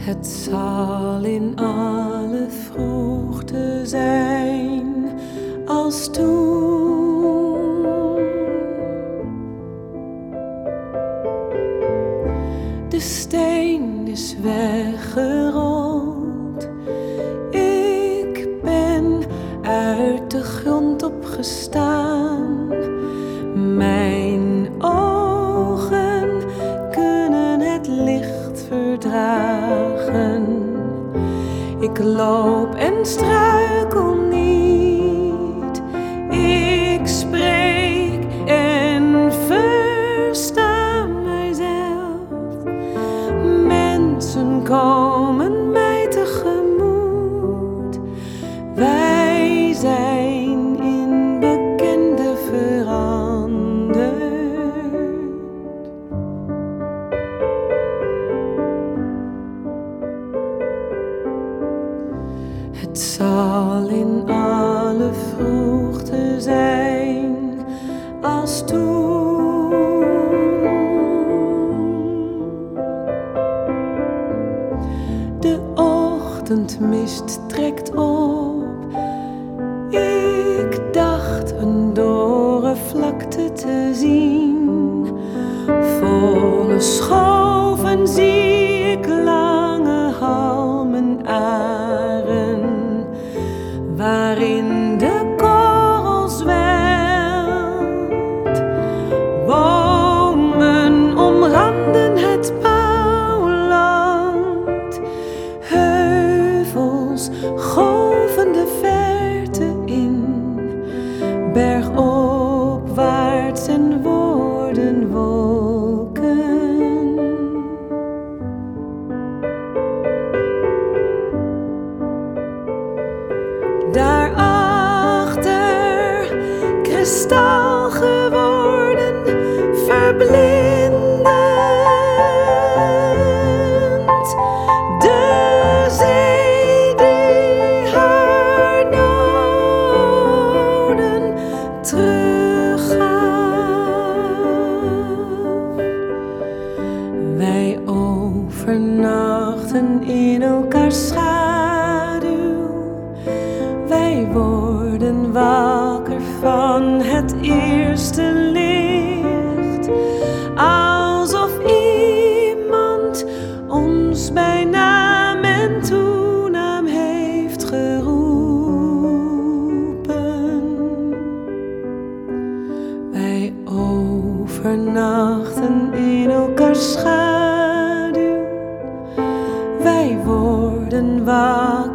Het zal in alle vroegte zijn als toen. De steen is weggerold. Ik ben uit de grond opgestaan. Mijn ogen kunnen het licht verdragen. Ik loop en struikel niet. Ik spreek en versta mijzelf. Mensen komen mij tegemoet. Wij zijn in bekende veranderd. Het zal in alle vroegte zijn als toen. De ochtendmist trekt op. Ik dacht een dorre vlakte te zien. Volle schoven zie ik lange halmen aren, waarin de korrel zwelt. Bomen omranden het bouwland. Heuvels golven de verte in. Bergopwaarts en worden wolken. Daarachter, kristal geworden, verblindend. De zee die haar noden teruggaf. Wij overnachten in elkaars schaduw. Wij worden wakker van het eerste licht, alsof iemand ons bij naam en toenaam heeft geroepen. Wij overnachten in elkaars schaduw. Wij worden wakker